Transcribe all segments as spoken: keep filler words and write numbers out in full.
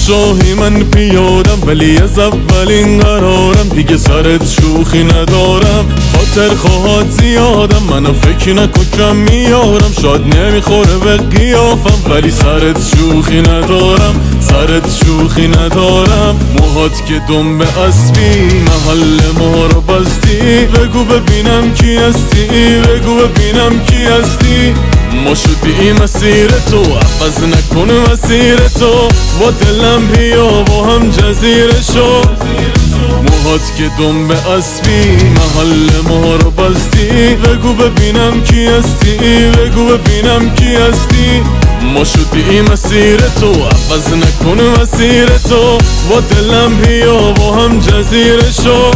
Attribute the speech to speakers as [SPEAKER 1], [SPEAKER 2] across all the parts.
[SPEAKER 1] شاهی من پیادم، ولی از اولین قرارم دیگه سرت شوخی ندارم. خاطر خواهد زیادم، منو فکر نکن کم میارم. شاید نمیخوره به قیافم، ولی سرت شوخی ندارم. سرت شوخی ندارم. موهات که دنبه اسبی، محل ما رو بستی. بگو ببینم کی هستی، بگو ببینم کی هستی. ما شدی مسیر تو، عوض نکن مسیر تو. با دلم بیا با هم جزیره شو. موهات که دنبه اسبی، محل ما رو بستی. بگو ببینم کی هستی، بگو ببینم کی هستی. ما شدی مسیر تو، عوض نکن مسیر تو. با دلم بیا با هم جزیره شو.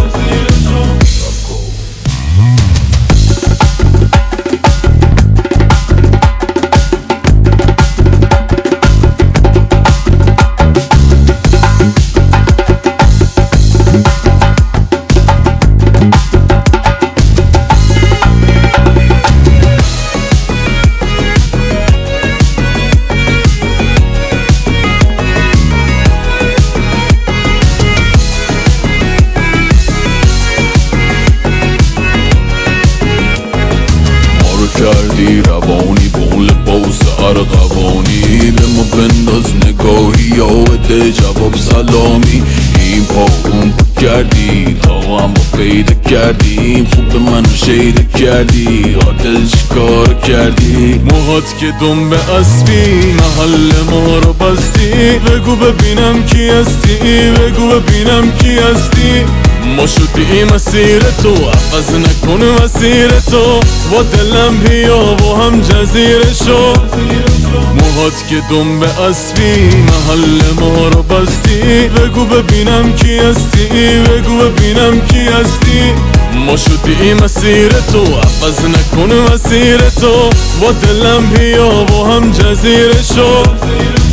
[SPEAKER 1] کردی روانی با لباس ارغوانی. به ما بنداز نگاهی یا بده جواب سلامی. این پا اون پا کردی تا هم با پیدا کردیم. خوب به منو شیده کردی، عادل چیکار کردی. موهات که دنبه اسبی، محل ما رو بستی. بگو ببینم کی هستی، بگو ببینم کی هستی. ما شدی مسیر تو، عوض نکن مسیر تو. با دلم بیا با هم جزیره شو. موهات که دنبه اسبی، محل ما رو بستی. بگو ببینم کی هستی، بگو ببینم کی هستی. ما شدی مسیر تو، عوض نکن مسیر تو. با دلم بیا با هم جزیره شو.